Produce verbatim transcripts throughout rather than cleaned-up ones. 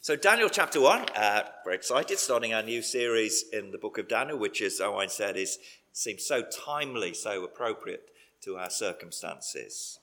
So Daniel chapter one, uh, very excited, starting our new series in the book of Daniel, which, as Owen said, is seems so timely, so appropriate to our circumstances.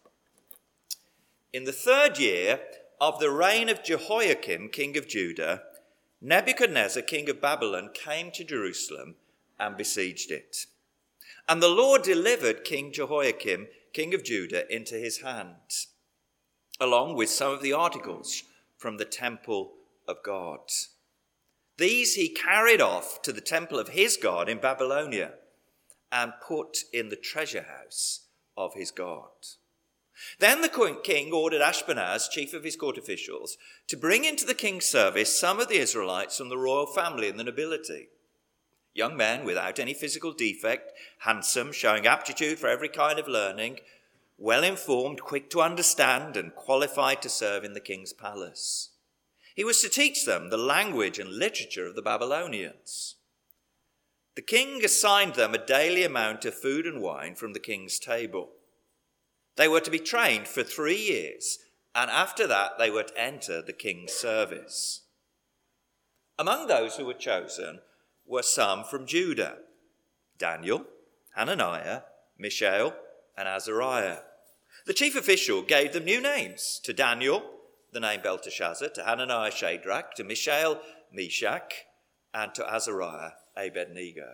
In the third year of the reign of Jehoiakim, king of Judah, Nebuchadnezzar, king of Babylon, came to Jerusalem and besieged it. And the Lord delivered King Jehoiakim, king of Judah, into his hand, along with some of the articles from the temple of God. These he carried off to the temple of his God in Babylonia and put in the treasure house of his God. Then the king ordered Ashpenaz, chief of his court officials, to bring into the king's service some of the Israelites from the royal family and the nobility. Young men without any physical defect, handsome, showing aptitude for every kind of learning, well-informed, quick to understand, and qualified to serve in the king's palace. He was to teach them the language and literature of the Babylonians. The king assigned them a daily amount of food and wine from the king's table. They were to be trained for three years, and after that they were to enter the king's service. Among those who were chosen were some from Judah: Daniel, Hananiah, Mishael, and Azariah. The chief official gave them new names: to Daniel, the name Belteshazzar; to Hananiah, Shadrach; to Mishael, Meshach; and to Azariah, Abednego.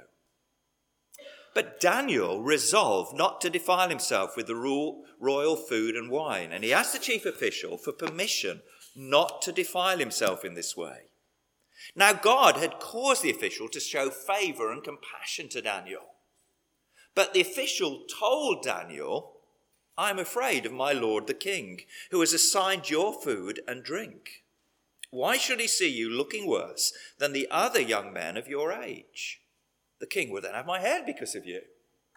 But Daniel resolved not to defile himself with the royal food and wine, and he asked the chief official for permission not to defile himself in this way. Now God had caused the official to show favour and compassion to Daniel. But the official told Daniel, "I am afraid of my lord the king, who has assigned your food and drink. Why should he see you looking worse than the other young men of your age? The king will then have my head because of you."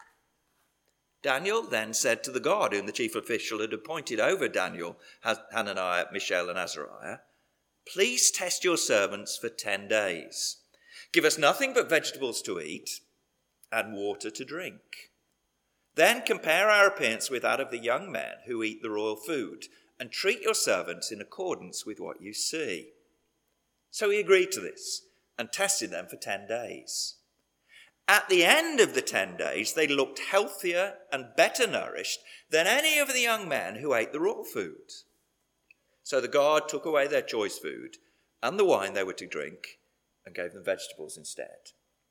Daniel then said to the guard whom the chief official had appointed over Daniel, Hananiah, Mishael, and Azariah, "Please test your servants for ten days. Give us nothing but vegetables to eat and water to drink. Then compare our appearance with that of the young men who eat the royal food, and treat your servants in accordance with what you see." So he agreed to this and tested them for ten days. At the end of the ten days, they looked healthier and better nourished than any of the young men who ate the raw food. So the guard took away their choice food and the wine they were to drink and gave them vegetables instead.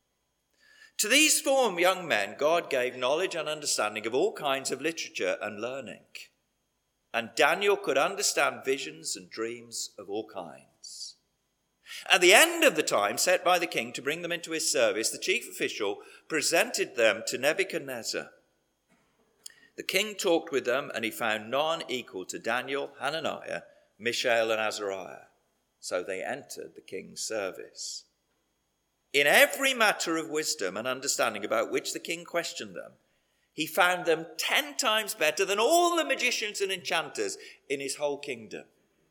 To these four young men, God gave knowledge and understanding of all kinds of literature and learning. And Daniel could understand visions and dreams of all kinds. At the end of the time set by the king to bring them into his service, the chief official presented them to Nebuchadnezzar. The king talked with them, and he found none equal to Daniel, Hananiah, Mishael, and Azariah. So they entered the king's service. In every matter of wisdom and understanding about which the king questioned them, he found them ten times better than all the magicians and enchanters in his whole kingdom.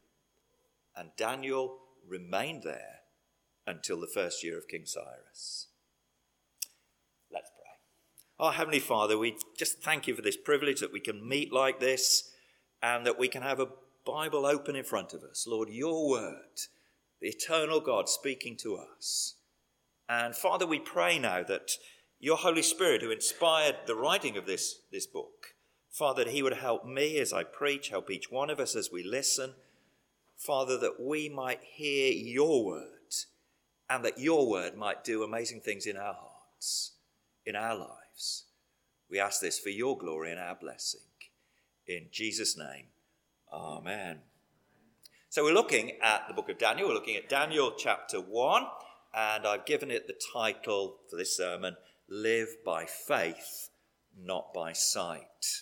And Daniel remained there until the first year of King Cyrus. Let's pray. Our Heavenly Father, we just thank you for this privilege that we can meet like this and that we can have a Bible open in front of us. Lord, your word, the eternal God speaking to us. And Father, we pray now that your Holy Spirit, who inspired the writing of this, this book, Father, that he would help me as I preach, help each one of us as we listen. Father, that we might hear your word and that your word might do amazing things in our hearts, in our lives. We ask this for your glory and our blessing. In Jesus' name, amen. So we're looking at the book of Daniel. We're looking at Daniel chapter one, and I've given it the title for this sermon, Live by Faith, Not by Sight.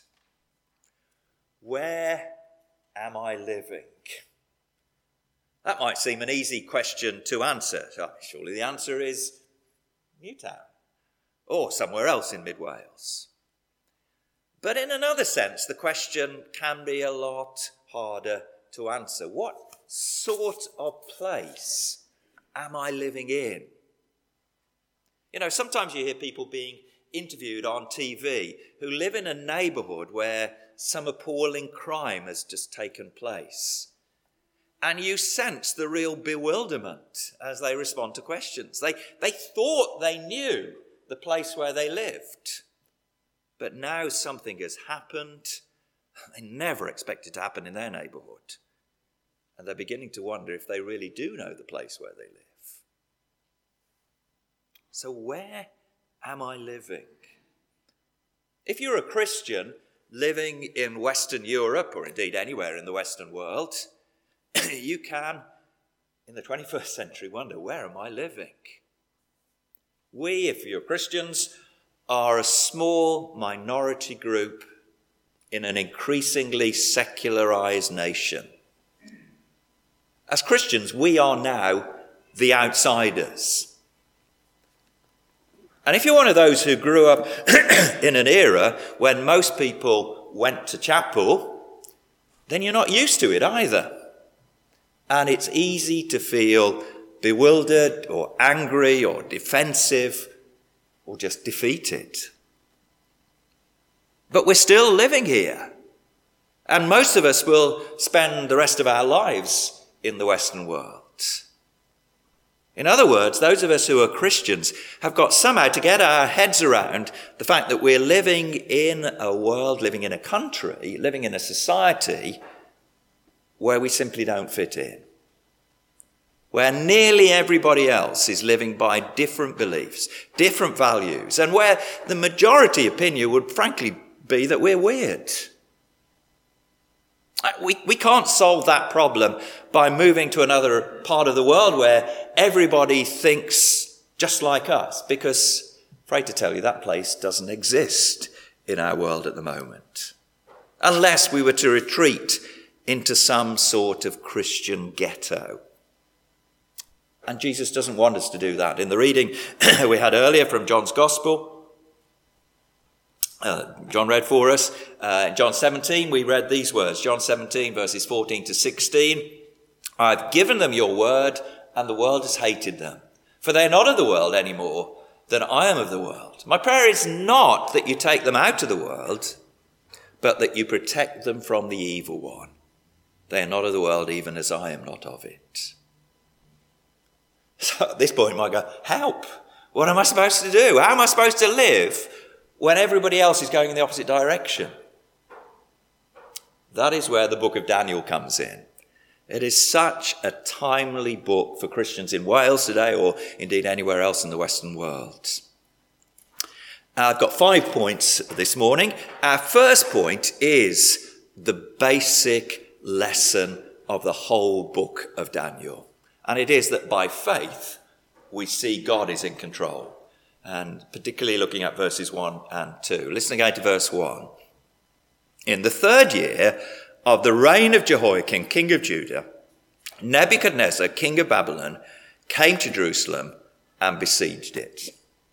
Where am I living? That might seem an easy question to answer. Surely the answer is Newtown or somewhere else in mid-Wales. But in another sense, the question can be a lot harder to answer. What sort of place am I living in? You know, sometimes you hear people being interviewed on T V who live in a neighbourhood where some appalling crime has just taken place. And you sense the real bewilderment as they respond to questions. They, they thought they knew the place where they lived. But now something has happened they never expected to happen in their neighbourhood. And they're beginning to wonder if they really do know the place where they live. So where am I living? If you're a Christian living in Western Europe, or indeed anywhere in the Western world, you can, in the twenty-first century, wonder, where am I living? We, if you're Christians, are a small minority group in an increasingly secularized nation. As Christians, we are now the outsiders. And if you're one of those who grew up in an era when most people went to chapel, then you're not used to it either. And it's easy to feel bewildered or angry or defensive or just defeated. But we're still living here. And most of us will spend the rest of our lives in the Western world. In other words, those of us who are Christians have got somehow to get our heads around the fact that we're living in a world, living in a country, living in a society where we simply don't fit in. Where nearly everybody else is living by different beliefs, different values, and where the majority opinion would frankly be that we're weird. We, we can't solve that problem by moving to another part of the world where everybody thinks just like us, because, afraid to tell you, that place doesn't exist in our world at the moment. Unless we were to retreat into some sort of Christian ghetto. And Jesus doesn't want us to do that. In the reading we had earlier from John's Gospel, Uh, John read for us, uh, in John seventeen, we read these words, John seventeen, verses fourteen to sixteen. I've given them your word, and the world has hated them. For they're not of the world any more than I am of the world. My prayer is not that you take them out of the world, but that you protect them from the evil one. They are not of the world, even as I am not of it. So at this point, you might go, help! What am I supposed to do? How am I supposed to live when everybody else is going in the opposite direction? That is where the book of Daniel comes in. It is such a timely book for Christians in Wales today, or indeed anywhere else in the Western world. I've got five points this morning. Our first point is the basic lesson of the whole book of Daniel. And it is that by faith, we see God is in control. And particularly looking at verses one and two. Listen again to verse one. In the third year of the reign of Jehoiakim, king of Judah, Nebuchadnezzar, king of Babylon, came to Jerusalem and besieged it.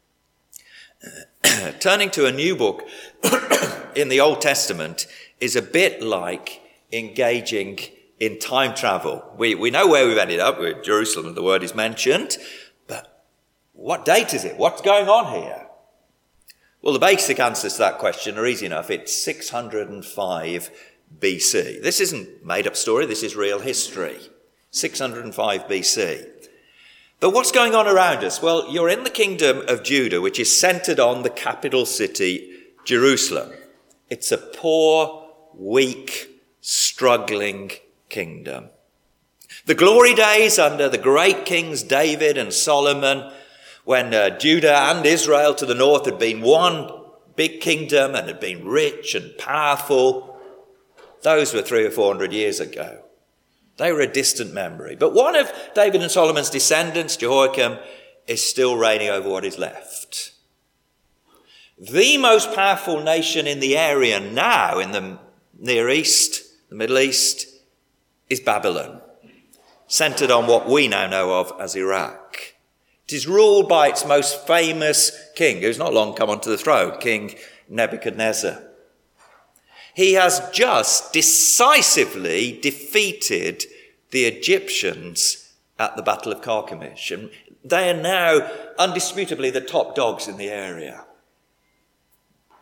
Uh, turning to a new book in the Old Testament is a bit like engaging in time travel. We, we know where we've ended up with Jerusalem, the word is mentioned. What date is it? What's going on here? Well, the basic answers to that question are easy enough. It's six hundred five B C. This isn't made-up story. This is real history. six hundred five B C. But what's going on around us? Well, you're in the kingdom of Judah, which is centered on the capital city, Jerusalem. It's a poor, weak, struggling kingdom. The glory days under the great kings David and Solomon, when uh, Judah and Israel to the north had been one big kingdom and had been rich and powerful, those were three or four hundred years ago. They were a distant memory. But one of David and Solomon's descendants, Jehoiakim, is still reigning over what is left. The most powerful nation in the area now, in the Near East, the Middle East, is Babylon, centered on what we now know of as Iraq. It is ruled by its most famous king, who's not long come onto the throne, King Nebuchadnezzar. He has just decisively defeated the Egyptians at the Battle of Carchemish, and they are now undisputably the top dogs in the area.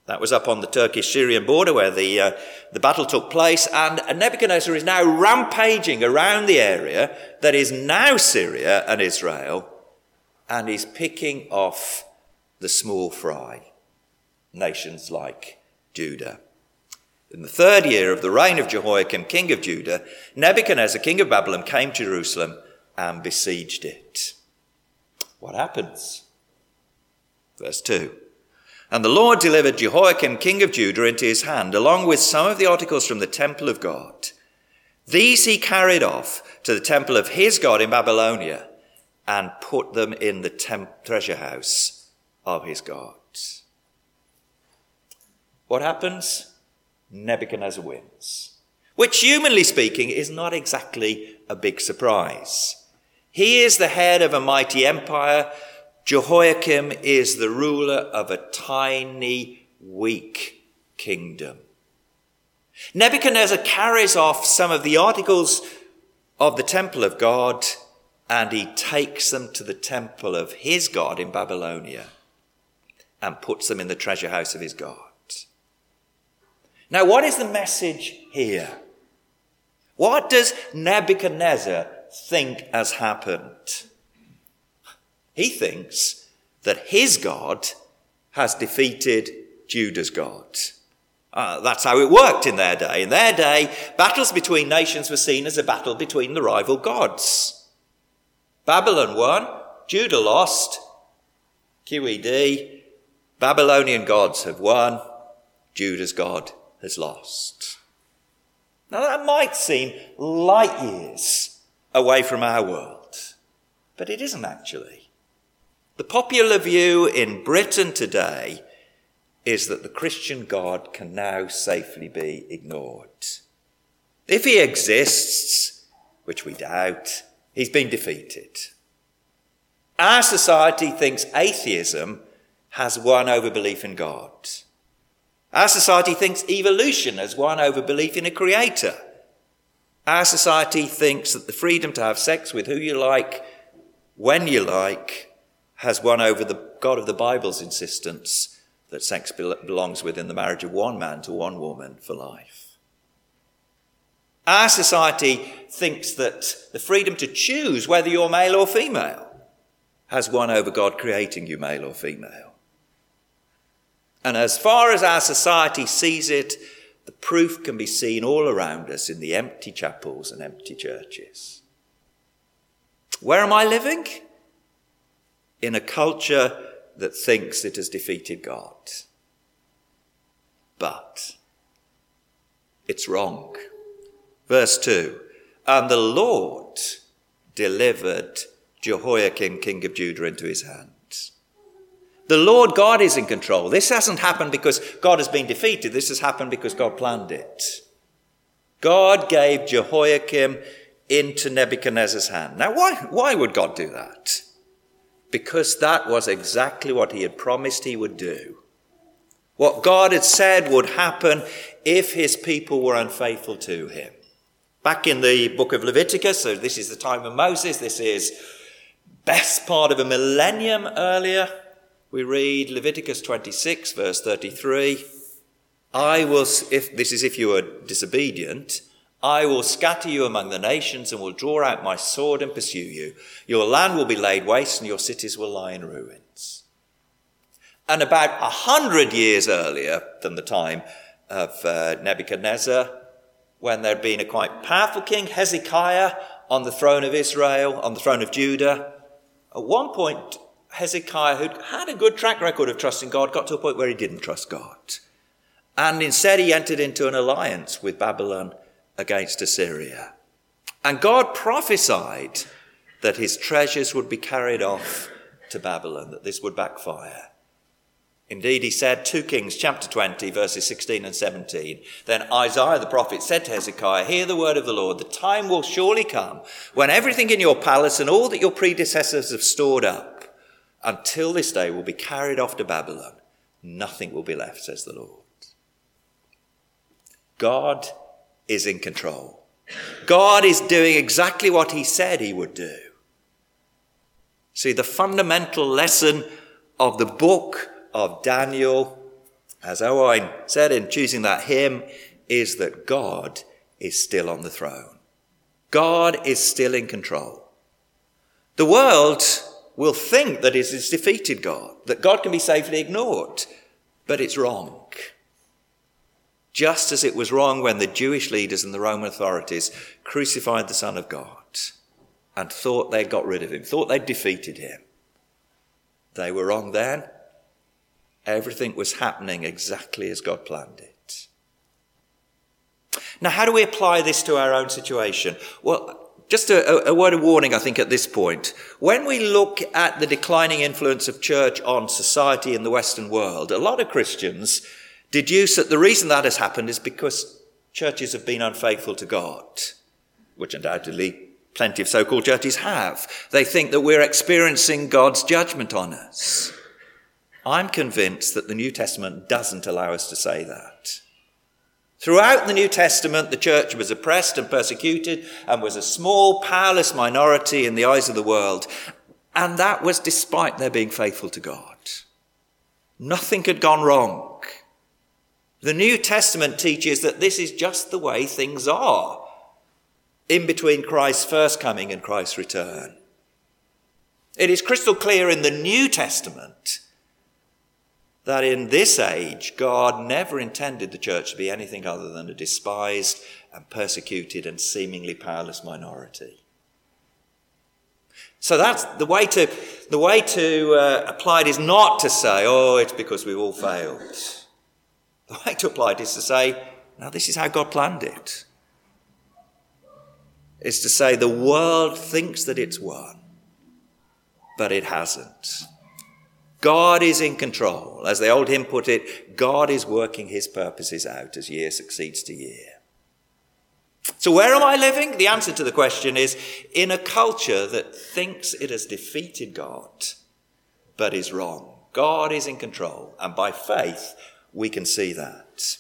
That was up on the Turkish-Syrian border where the, uh, the battle took place, and Nebuchadnezzar is now rampaging around the area that is now Syria and Israel, and he's picking off the small fry, nations like Judah. In the third year of the reign of Jehoiakim, king of Judah, Nebuchadnezzar, king of Babylon, came to Jerusalem and besieged it. What happens? Verse two. And the Lord delivered Jehoiakim, king of Judah, into his hand, along with some of the articles from the temple of God. These he carried off to the temple of his God in Babylonia and put them in the temp- treasure house of his God. What happens? Nebuchadnezzar wins, which, humanly speaking, is not exactly a big surprise. He is the head of a mighty empire. Jehoiakim is the ruler of a tiny, weak kingdom. Nebuchadnezzar carries off some of the articles of the temple of God, and he takes them to the temple of his God in Babylonia and puts them in the treasure house of his God. Now, what is the message here? What does Nebuchadnezzar think has happened? He thinks that his God has defeated Judah's God. Uh, that's how it worked in their day. In their day, battles between nations were seen as a battle between the rival gods. Babylon won, Judah lost. Q E D, Babylonian gods have won, Judah's God has lost. Now that might seem light years away from our world, but it isn't actually. The popular view in Britain today is that the Christian God can now safely be ignored. If he exists, which we doubt, he's been defeated. Our society thinks atheism has won over belief in God. Our society thinks evolution has won over belief in a creator. Our society thinks that the freedom to have sex with who you like, when you like, has won over the God of the Bible's insistence that sex belongs within the marriage of one man to one woman for life. Our society thinks that the freedom to choose whether you're male or female has won over God creating you male or female. And as far as our society sees it, the proof can be seen all around us in the empty chapels and empty churches. Where am I living? In a culture that thinks it has defeated God. But it's wrong. Verse two, and the Lord delivered Jehoiakim, king of Judah, into his hands. The Lord God is in control. This hasn't happened because God has been defeated. This has happened because God planned it. God gave Jehoiakim into Nebuchadnezzar's hand. Now, why, why would God do that? Because that was exactly what he had promised he would do. What God had said would happen if his people were unfaithful to him. Back in the book of Leviticus, so this is the time of Moses, this is best part of a millennium earlier, we read Leviticus twenty-six, verse thirty-three. I will, if this is if you are disobedient, I will scatter you among the nations and will draw out my sword and pursue you. Your land will be laid waste and your cities will lie in ruins. And about a hundred years earlier than the time of uh, Nebuchadnezzar, when there had been a quite powerful king, Hezekiah, on the throne of Israel, on the throne of Judah, at one point, Hezekiah, who'd had a good track record of trusting God, got to a point where he didn't trust God. And instead he entered into an alliance with Babylon against Assyria. And God prophesied that his treasures would be carried off to Babylon, that this would backfire. Indeed, he said, two Kings chapter twenty, verses sixteen and seventeen, then Isaiah the prophet said to Hezekiah, hear the word of the Lord, the time will surely come when everything in your palace and all that your predecessors have stored up until this day will be carried off to Babylon. Nothing will be left, says the Lord. God is in control. God is doing exactly what he said he would do. See, the fundamental lesson of the book of Daniel as Owain said in choosing that hymn, is that God is still on the throne. God is still in control. The world will think that it has defeated God, that God can be safely ignored, but it's wrong. Just as it was wrong when the Jewish leaders and the Roman authorities crucified the Son of God and thought they'd got rid of him, thought they'd defeated him. They were wrong then. Everything was happening exactly as God planned it. Now, how do we apply this to our own situation? Well, just a, a word of warning, I think, at this point. When we look at the declining influence of church on society in the Western world, a lot of Christians deduce that the reason that has happened is because churches have been unfaithful to God, which undoubtedly plenty of so-called churches have. They think that we're experiencing God's judgment on us. I'm convinced that the New Testament doesn't allow us to say that. Throughout the New Testament, the church was oppressed and persecuted and was a small, powerless minority in the eyes of the world. And that was despite their being faithful to God. Nothing had gone wrong. The New Testament teaches that this is just the way things are in between Christ's first coming and Christ's return. It is crystal clear in the New Testament that in this age, God never intended the church to be anything other than a despised and persecuted and seemingly powerless minority. So that's the way to, the way to uh, apply it is not to say, oh, it's because we've all failed. The way to apply it is to say, no, this is how God planned it. It's to say the world thinks that it's won, but it hasn't. God is in control. As the old hymn put it, God is working his purposes out as year succeeds to year. So where am I living? The answer to the question is in a culture that thinks it has defeated God, but is wrong. God is in control, and by faith we can see that.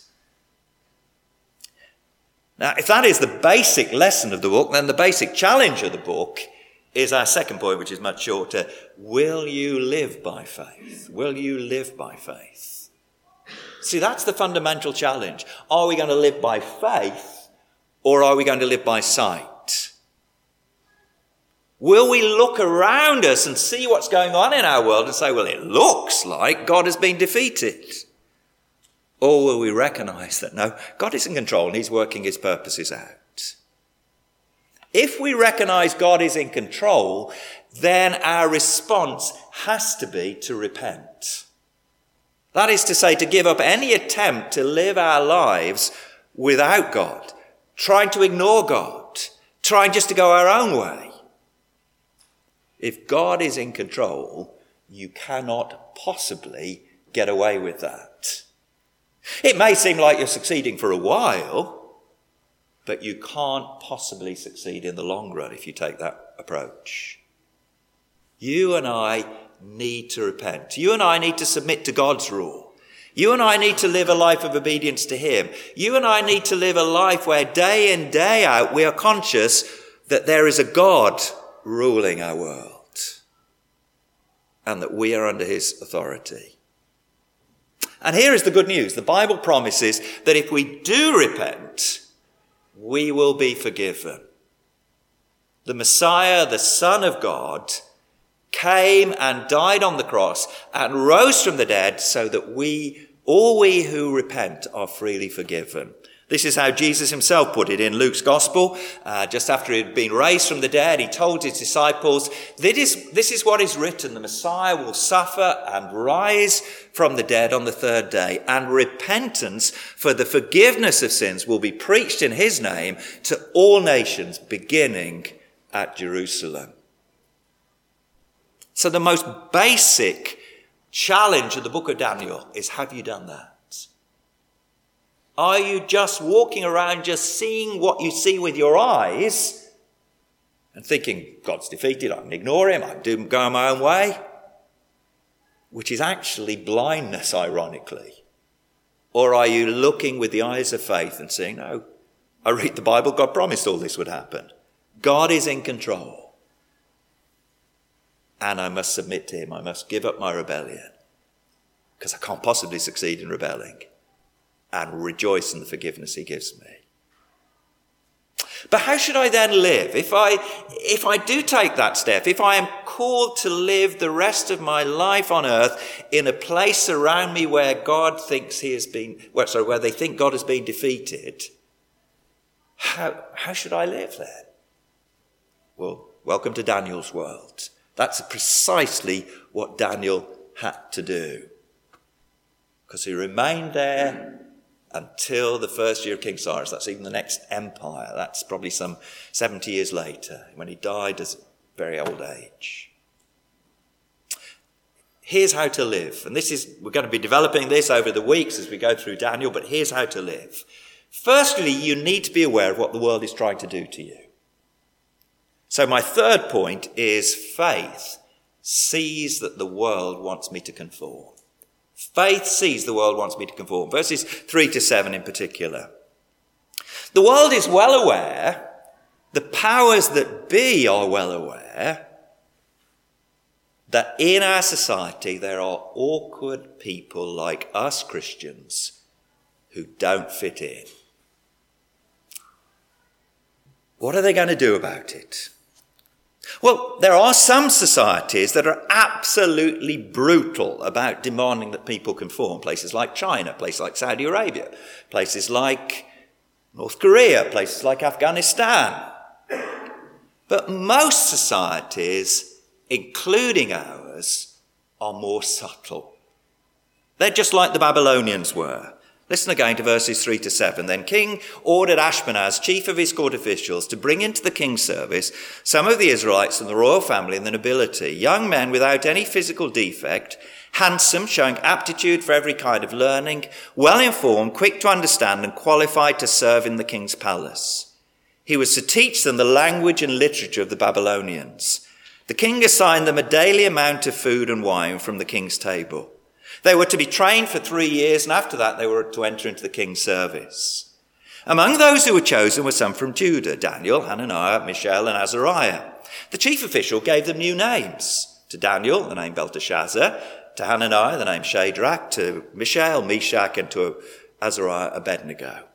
Now, if that is the basic lesson of the book, then the basic challenge of the book is our second point, which is much shorter. Will you live by faith? Will you live by faith? See, that's the fundamental challenge. Are we going to live by faith, or are we going to live by sight? Will we look around us and see what's going on in our world and say, well, it looks like God has been defeated? Or will we recognize that, no, God is in control and he's working his purposes out? If we recognize God is in control, then our response has to be to repent. That is to say, to give up any attempt to live our lives without God, trying to ignore God, trying just to go our own way. If God is in control, you cannot possibly get away with that. It may seem like you're succeeding for a while, but you can't possibly succeed in the long run if you take that approach. You and I need to repent. You and I need to submit to God's rule. You and I need to live a life of obedience to him. You and I need to live a life where day in, day out, we are conscious that there is a God ruling our world and that we are under his authority. And here is the good news. The Bible promises that if we do repent, we will be forgiven. The Messiah, the Son of God, came and died on the cross and rose from the dead so that we, all we who repent, are freely forgiven. This is how Jesus himself put it in Luke's Gospel. Uh, just after he had been raised from the dead, he told his disciples, this is, this is what is written, the Messiah will suffer and rise from the dead on the third day, and repentance for the forgiveness of sins will be preached in his name to all nations, beginning at Jerusalem. So the most basic challenge of the book of Daniel is, have you done that? Are you just walking around just seeing what you see with your eyes and thinking, God's defeated, I can ignore him, I can go my own way? Which is actually blindness, ironically. Or are you looking with the eyes of faith and saying, no, I read the Bible, God promised all this would happen. God is in control. And I must submit to him, I must give up my rebellion. because I can't possibly succeed in rebelling, and rejoice in the forgiveness he gives me. But how should I then live? If I, if I do take that step, if I am called to live the rest of my life on earth in a place around me where God thinks he has been, well, sorry, where they think God has been defeated, how, how should I live then? Well, welcome to Daniel's world. That's precisely what Daniel had to do, because he remained there until the first year of King Cyrus. That's even the next empire. That's probably some seventy years later, when he died at a very old age. Here's how to live. And this is, we're going to be developing this over the weeks as we go through Daniel, but here's how to live. Firstly, you need to be aware of what the world is trying to do to you. So my third point is faith sees that the world wants me to conform. Faith sees the world wants me to conform. Verses three to seven in particular. The world is well aware, the powers that be are well aware, that in our society there are awkward people like us Christians who don't fit in. What are they going to do about it? Well, there are some societies that are absolutely brutal about demanding that people conform. Places like China, places like Saudi Arabia, places like North Korea, places like Afghanistan. But most societies, including ours, are more subtle. They're just like the Babylonians were. Listen again to verses three to seven. Then King ordered Ashpenaz, chief of his court officials, to bring into the king's service some of the Israelites from the royal family and the nobility, young men without any physical defect, handsome, showing aptitude for every kind of learning, well-informed, quick to understand, and qualified to serve in the king's palace. He was to teach them the language and literature of the Babylonians. The king assigned them a daily amount of food and wine from the king's table. They were to be trained for three years, and after that they were to enter into the king's service. Among those who were chosen were some from Judah: Daniel, Hananiah, Mishael, and Azariah. The chief official gave them new names. To Daniel, the name Belteshazzar; to Hananiah, the name Shadrach; to Mishael, Meshach; and to Azariah, Abednego.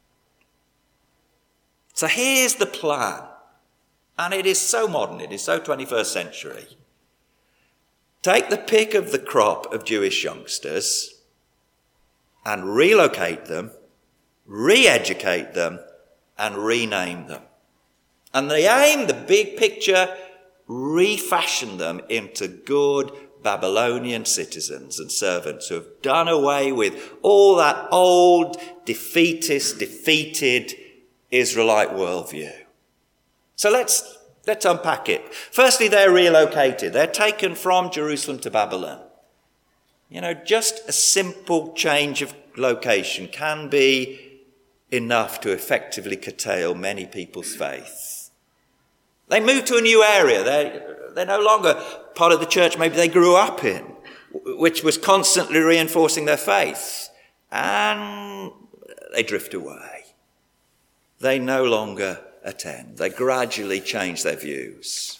So here's the plan. And it is so modern, it is so twenty-first century. Take the pick of the crop of Jewish youngsters and relocate them, re-educate them, and rename them. And the aim, the big picture, refashion them into good Babylonian citizens and servants who have done away with all that old, defeatist, defeated Israelite worldview. So let's Let's unpack it. Firstly, they're relocated. They're taken from Jerusalem to Babylon. You know, just a simple change of location can be enough to effectively curtail many people's faith. They move to a new area. They're, they're no longer part of the church maybe they grew up in, which was constantly reinforcing their faith. And they drift away. They no longer attend. They gradually change their views.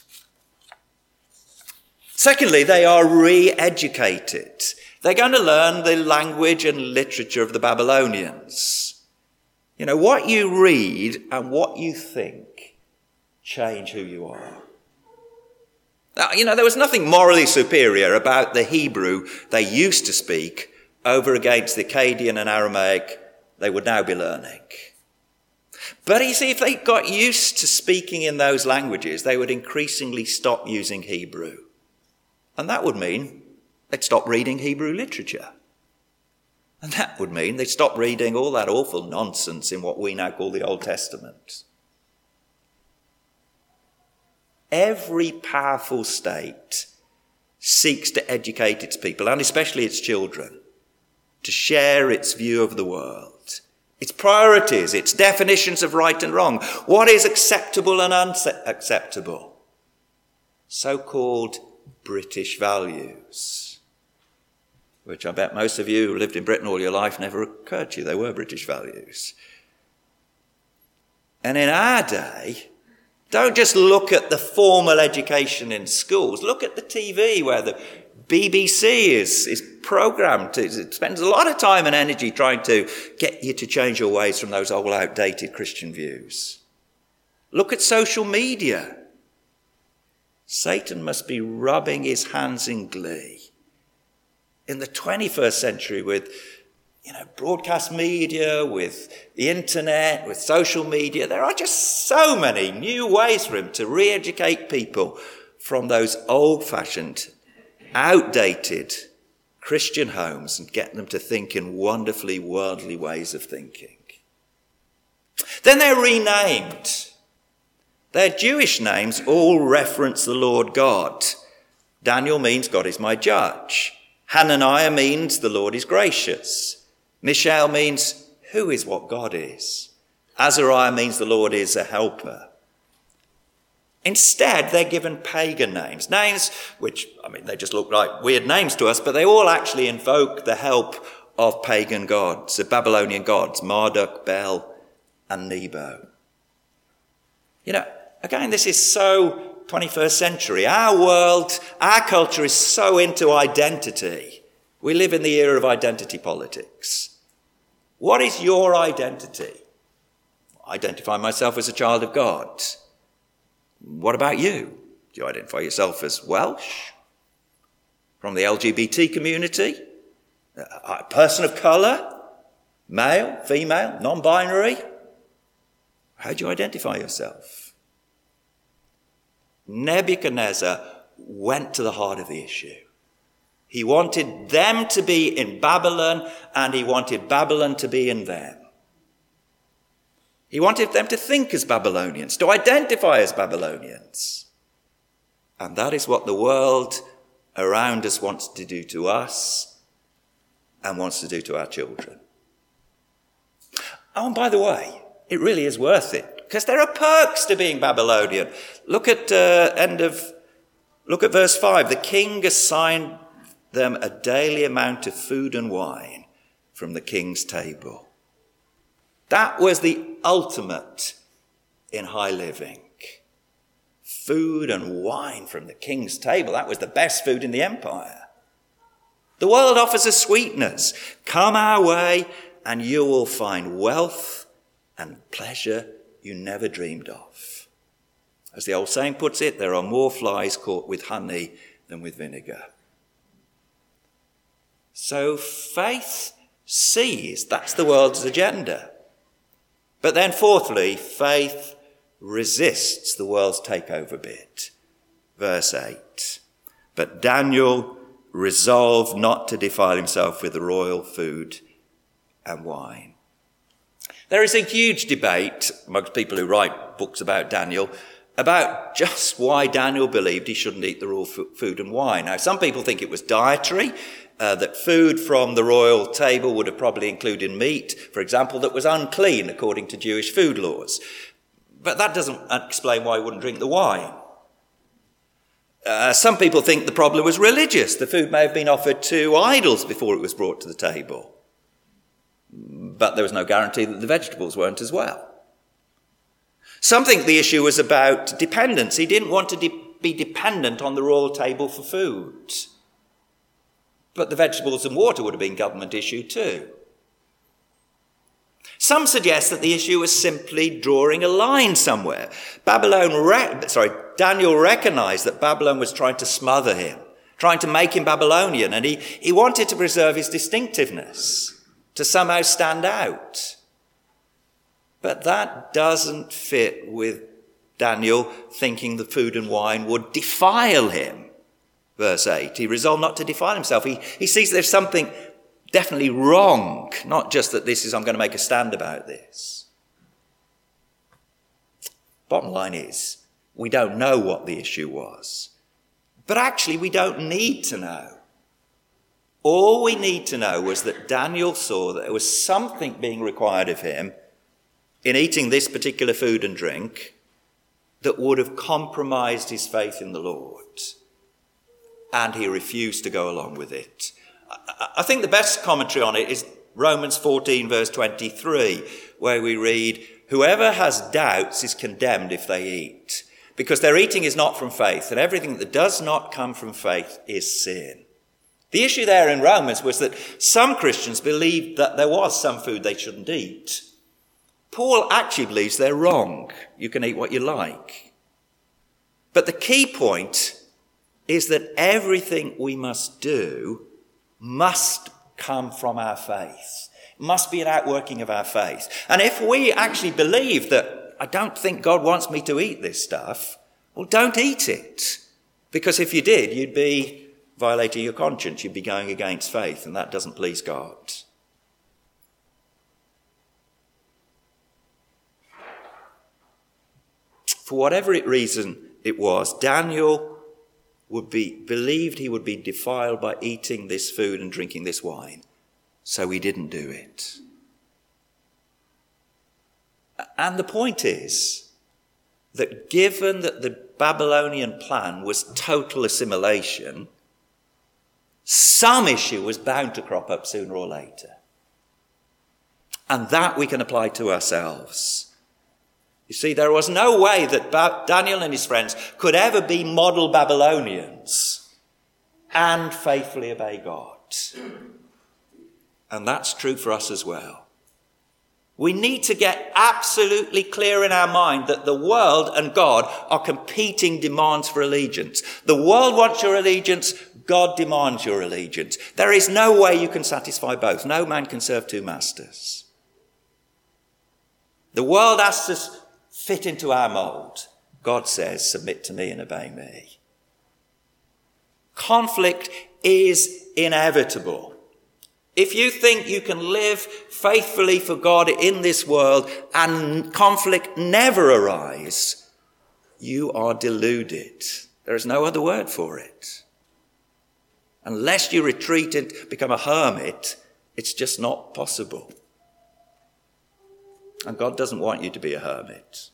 Secondly, they are re-educated. They're going to learn the language and literature of the Babylonians. You know, what you read and what you think change who you are. Now, you know, there was nothing morally superior about the Hebrew they used to speak over against the Akkadian and Aramaic they would now be learning. But you see, if they got used to speaking in those languages, they would increasingly stop using Hebrew. And that would mean they'd stop reading Hebrew literature. And that would mean they'd stop reading all that awful nonsense in what we now call the Old Testament. Every powerful state seeks to educate its people, and especially its children, to share its view of the world. Its priorities, its definitions of right and wrong, what is acceptable and unacceptable. So-called British values, which I bet most of you who lived in Britain all your life never occurred to you. They were British values. And in our day, don't just look at the formal education in schools. Look at the T V where the B B C is, is programmed to, it spends a lot of time and energy trying to get you to change your ways from those old outdated Christian views. Look at social media. Satan must be rubbing his hands in glee. In the twenty-first century, with you know, broadcast media, with the internet, with social media, there are just so many new ways for him to re-educate people from those old-fashioned, outdated Christian homes and get them to think in wonderfully worldly ways of thinking. Then they're renamed. Their Jewish names all reference the Lord God. Daniel means God is my judge. Hananiah means the Lord is gracious. Mishael means who is what God is. Azariah means the Lord is a helper. Instead, they're given pagan names. Names which, I mean, they just look like weird names to us, but they all actually invoke the help of pagan gods, of Babylonian gods, Marduk, Bel, and Nebo. You know, again, this is so twenty-first century. Our world, our culture is so into identity. We live in the era of identity politics. What is your identity? I identify myself as a child of God. What about you? Do you identify yourself as Welsh? From the L G B T community? A person of colour? Male? Female? Non-binary? How do you identify yourself? Nebuchadnezzar went to the heart of the issue. He wanted them to be in Babylon, and he wanted Babylon to be in them. He wanted them to think as Babylonians, to identify as Babylonians. And that is what the world around us wants to do to us and wants to do to our children. Oh, and by the way, it really is worth it, because there are perks to being Babylonian. Look at uh, end of, look at verse five. The king assigned them a daily amount of food and wine from the king's table. That was the ultimate in high living. Food and wine from the king's table. That was the best food in the empire. The world offers us sweeteners. Come our way and you will find wealth and pleasure you never dreamed of. As the old saying puts it, there are more flies caught with honey than with vinegar. So faith sees, that's the world's agenda. But then fourthly, faith resists the world's takeover bid. Verse eight. But Daniel resolved not to defile himself with the royal food and wine. There is a huge debate amongst people who write books about Daniel about just why Daniel believed he shouldn't eat the royal food and wine. Now, some people think it was dietary, uh, that food from the royal table would have probably included meat, for example, that was unclean according to Jewish food laws. But that doesn't explain why he wouldn't drink the wine. Uh, some people think the problem was religious. The food may have been offered to idols before it was brought to the table. But there was no guarantee that the vegetables weren't as well. Some think the issue was about dependence. He didn't want to de- be dependent on the royal table for food. But the vegetables and water would have been government issue too. Some suggest that the issue was simply drawing a line somewhere. Babylon, re- sorry, Daniel recognized that Babylon was trying to smother him, trying to make him Babylonian, and he, he wanted to preserve his distinctiveness, to somehow stand out. But that doesn't fit with Daniel thinking the food and wine would defile him. Verse eight, he resolved not to defile himself. He, he sees there's something definitely wrong, not just that this is, I'm going to make a stand about this. Bottom line is, we don't know what the issue was. But actually, we don't need to know. All we need to know was that Daniel saw that there was something being required of him in eating this particular food and drink that would have compromised his faith in the Lord. And he refused to go along with it. I think the best commentary on it is Romans fourteen, verse twenty-three, where we read, whoever has doubts is condemned if they eat, because their eating is not from faith, and everything that does not come from faith is sin. The issue there in Romans was that some Christians believed that there was some food they shouldn't eat. Paul actually believes they're wrong. You can eat what you like. But the key point is that everything we must do must come from our faith. It must be an outworking of our faith. And if we actually believe that I don't think God wants me to eat this stuff, well, don't eat it. Because if you did, you'd be violating your conscience. You'd be going against faith, and that doesn't please God. For whatever reason it was, Daniel would be believed he would be defiled by eating this food and drinking this wine. So he didn't do it. And the point is that given that the Babylonian plan was total assimilation, some issue was bound to crop up sooner or later. And that we can apply to ourselves. You see, there was no way that ba- Daniel and his friends could ever be model Babylonians and faithfully obey God. And that's true for us as well. We need to get absolutely clear in our mind that the world and God are competing demands for allegiance. The world wants your allegiance, God demands your allegiance. There is no way you can satisfy both. No man can serve two masters. The world asks us fit into our mould. God says, submit to me and obey me. Conflict is inevitable. If you think you can live faithfully for God in this world and conflict never arise, you are deluded. There is no other word for it. Unless you retreat and become a hermit, it's just not possible. And God doesn't want you to be a hermit.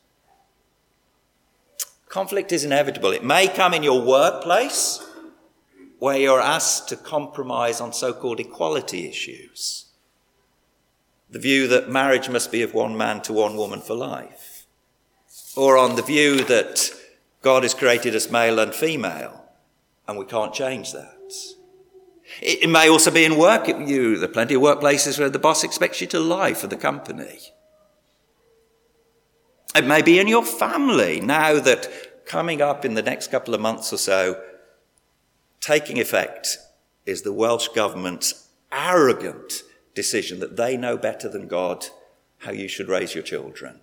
Conflict is inevitable. It may come in your workplace, where you're asked to compromise on so-called equality issues. The view that marriage must be of one man to one woman for life. Or on the view that God has created us male and female, and we can't change that. It may also be in work. You, there are plenty of workplaces where the boss expects you to lie for the company. It may be in your family, now that coming up in the next couple of months or so, taking effect is the Welsh government's arrogant decision that they know better than God how you should raise your children.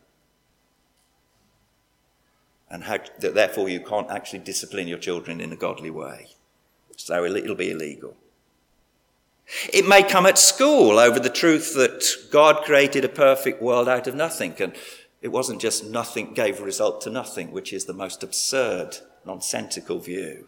And how, that therefore you can't actually discipline your children in a godly way. So it'll be illegal. It may come at school over the truth that God created a perfect world out of nothing, and it wasn't just nothing gave a result to nothing, which is the most absurd, nonsensical view.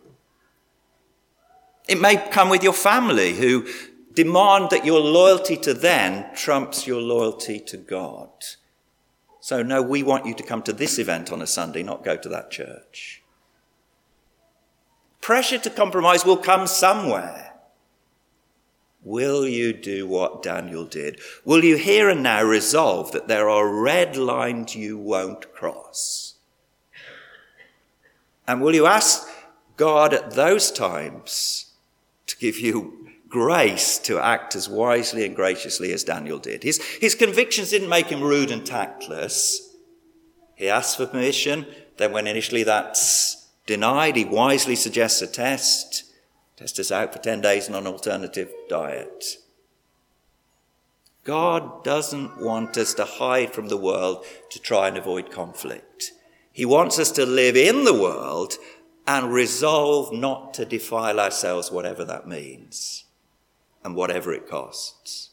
It may come with your family, who demand that your loyalty to them trumps your loyalty to God. So no, we want you to come to this event on a Sunday, not go to that church. Pressure to compromise will come somewhere. Will you do what Daniel did? Will you here and now resolve that there are red lines you won't cross? And will you ask God at those times to give you grace to act as wisely and graciously as Daniel did? His, his convictions didn't make him rude and tactless. He asked for permission. Then when initially that's denied, he wisely suggests a test. Test us out for ten days on an alternative diet. God doesn't want us to hide from the world to try and avoid conflict. He wants us to live in the world and resolve not to defile ourselves, whatever that means, and whatever it costs.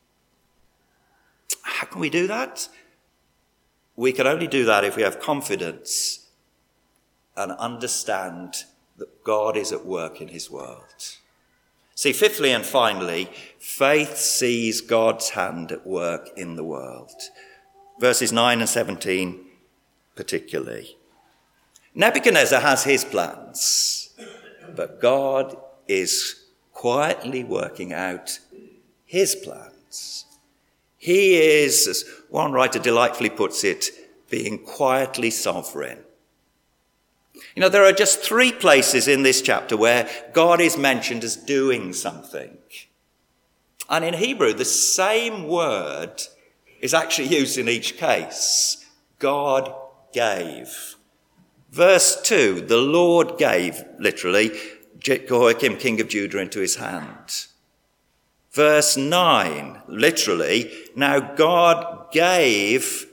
How can we do that? We can only do that if we have confidence and understand that God is at work in his world. See, fifthly and finally, faith sees God's hand at work in the world. Verses nine and seventeen particularly. Nebuchadnezzar has his plans, but God is quietly working out his plans. He is, as one writer delightfully puts it, being quietly sovereign. You know, there are just three places in this chapter where God is mentioned as doing something. And in Hebrew, the same word is actually used in each case. God gave. Verse two, the Lord gave, literally, Jehoiakim, king of Judah, into his hand. Verse nine, literally, now God gave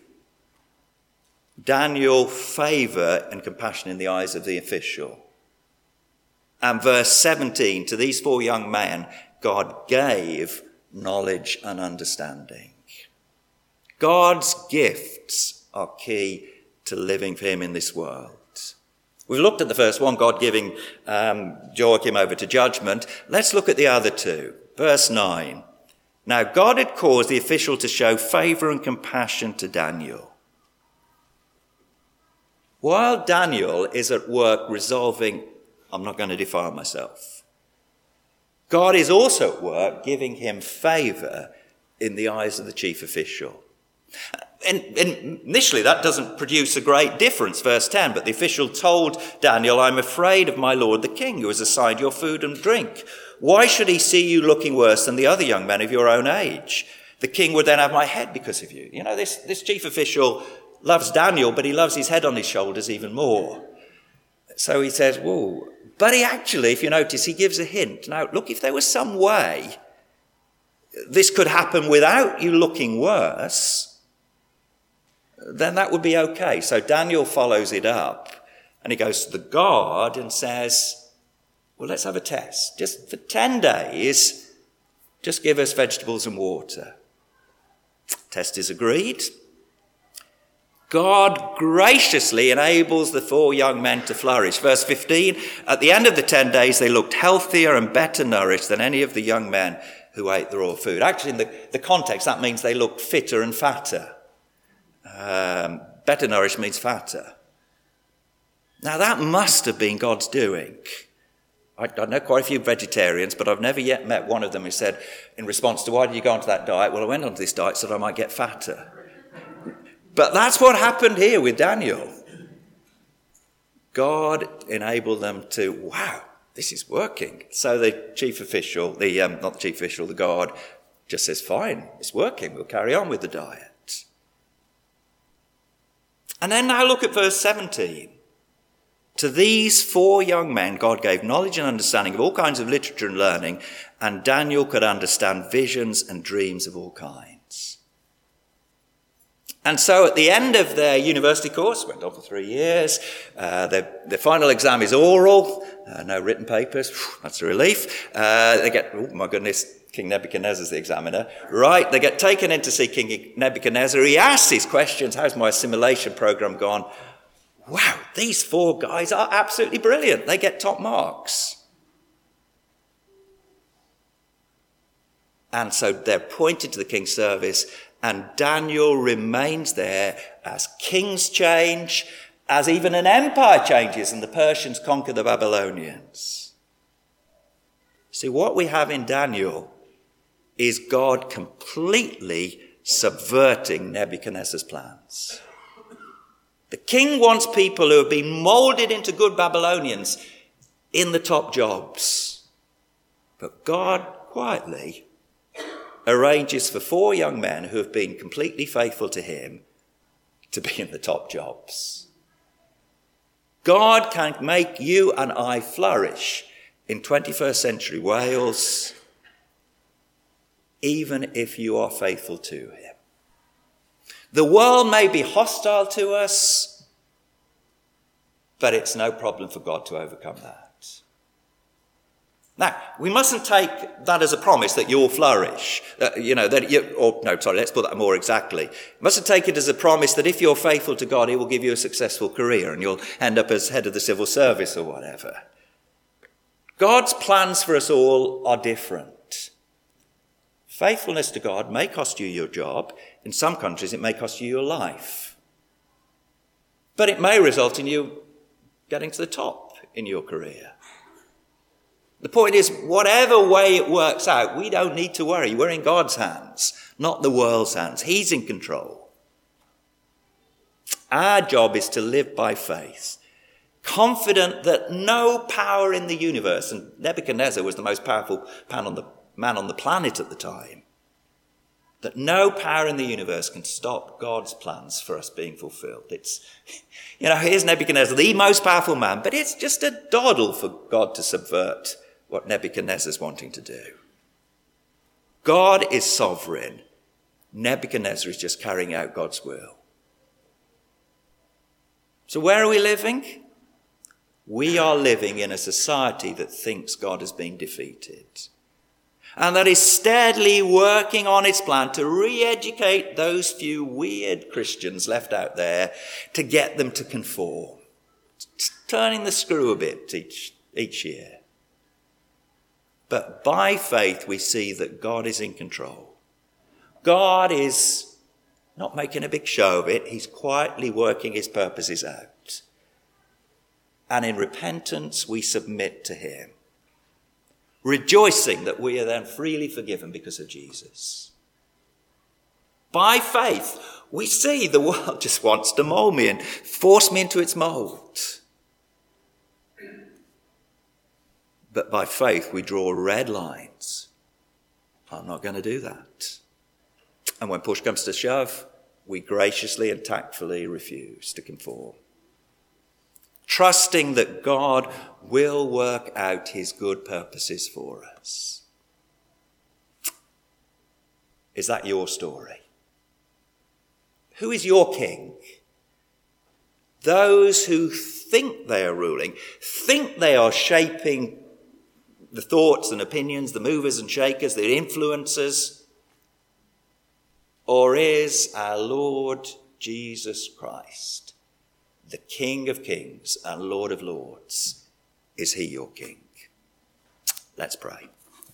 Daniel favour and compassion in the eyes of the official. And verse seventeen, to these four young men, God gave knowledge and understanding. God's gifts are key to living for him in this world. We've looked at the first one, God giving um, Joachim over to judgment. Let's look at the other two. Verse nine. Now God had caused the official to show favour and compassion to Daniel. While Daniel is at work resolving, I'm not going to defile myself, God is also at work giving him favour in the eyes of the chief official. And, and initially that doesn't produce a great difference, verse ten, but the official told Daniel, I'm afraid of my lord the king, who has assigned your food and drink. Why should he see you looking worse than the other young men of your own age? The king would then have my head because of you. You know, this, this chief official loves Daniel, but he loves his head on his shoulders even more. So he says, whoa. But he actually, if you notice, he gives a hint. Now, look, if there was some way this could happen without you looking worse, then that would be okay. So Daniel follows it up and he goes to the guard and says, well, let's have a test. Just for ten days, just give us vegetables and water. Test is agreed. God graciously enables the four young men to flourish. Verse fifteen, at the end of the ten days, they looked healthier and better nourished than any of the young men who ate the raw food. Actually, in the, the context, that means they looked fitter and fatter. Um, better nourished means fatter. Now, that must have been God's doing. I, I know quite a few vegetarians, but I've never yet met one of them who said, in response to why did you go onto that diet? Well, I went onto this diet so that I might get fatter. But that's what happened here with Daniel. God enabled them to, wow, this is working. So the chief official, the um, not the chief official, the guard, just says, fine, it's working. We'll carry on with the diet. And then now look at verse seventeen. To these four young men, God gave knowledge and understanding of all kinds of literature and learning, and Daniel could understand visions and dreams of all kinds. And so at the end of their university course, went on for three years, uh, their, their final exam is oral, uh, no written papers, whew, that's a relief. Uh, they get, oh my goodness, King Nebuchadnezzar's the examiner. Right, they get taken in to see King Nebuchadnezzar. He asks these questions, how's my assimilation program gone? Wow, these four guys are absolutely brilliant. They get top marks. And so they're appointed to the king's service, and Daniel remains there as kings change, as even an empire changes and the Persians conquer the Babylonians. See, what we have in Daniel is God completely subverting Nebuchadnezzar's plans. The king wants people who have been molded into good Babylonians in the top jobs. But God quietly arranges for four young men who have been completely faithful to him to be in the top jobs. God can make you and I flourish in twenty-first century Wales, even if you are faithful to him. The world may be hostile to us, but it's no problem for God to overcome that. Now, we mustn't take that as a promise that you'll flourish. Uh, you know, that you, or no, sorry, let's put that more exactly. We mustn't take it as a promise that if you're faithful to God, he will give you a successful career and you'll end up as head of the civil service or whatever. God's plans for us all are different. Faithfulness to God may cost you your job. In some countries, it may cost you your life. But it may result in you getting to the top in your career. The point is, whatever way it works out, we don't need to worry. We're in God's hands, not the world's hands. He's in control. Our job is to live by faith, confident that no power in the universe, and Nebuchadnezzar was the most powerful man on the, man on the planet at the time, that no power in the universe can stop God's plans for us being fulfilled. It's, you know, here's Nebuchadnezzar, the most powerful man, but it's just a dawdle for God to subvert what Nebuchadnezzar's wanting to do. God is sovereign. Nebuchadnezzar is just carrying out God's will. So where are we living? We are living in a society that thinks God has been defeated, and that is steadily working on its plan to re-educate those few weird Christians left out there to get them to conform, turning the screw a bit each, each year. But by faith, we see that God is in control. God is not making a big show of it. He's quietly working his purposes out. And in repentance, we submit to him, rejoicing that we are then freely forgiven because of Jesus. By faith, we see the world just wants to mold me and force me into its mold. But by faith, we draw red lines. I'm not going to do that. And when push comes to shove, we graciously and tactfully refuse to conform, trusting that God will work out his good purposes for us. Is that your story? Who is your king? Those who think they are ruling, think they are shaping the thoughts and opinions, the movers and shakers, the influencers? Or is our Lord Jesus Christ, the King of Kings and Lord of Lords, is he your King? Let's pray.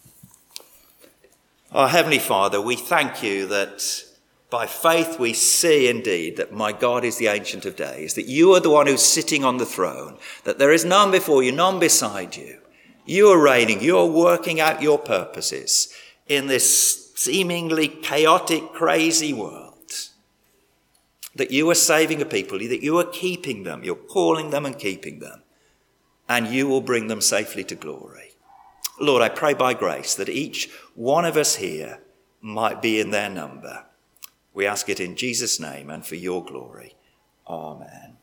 Our Heavenly Father, we thank you that by faith we see indeed that my God is the Ancient of Days, that you are the one who's sitting on the throne, that there is none before you, none beside you. You are reigning, you are working out your purposes in this seemingly chaotic, crazy world. That you are saving a people, that you are keeping them, you're calling them and keeping them, and you will bring them safely to glory. Lord, I pray by grace that each one of us here might be in their number. We ask it in Jesus' name and for your glory. Amen.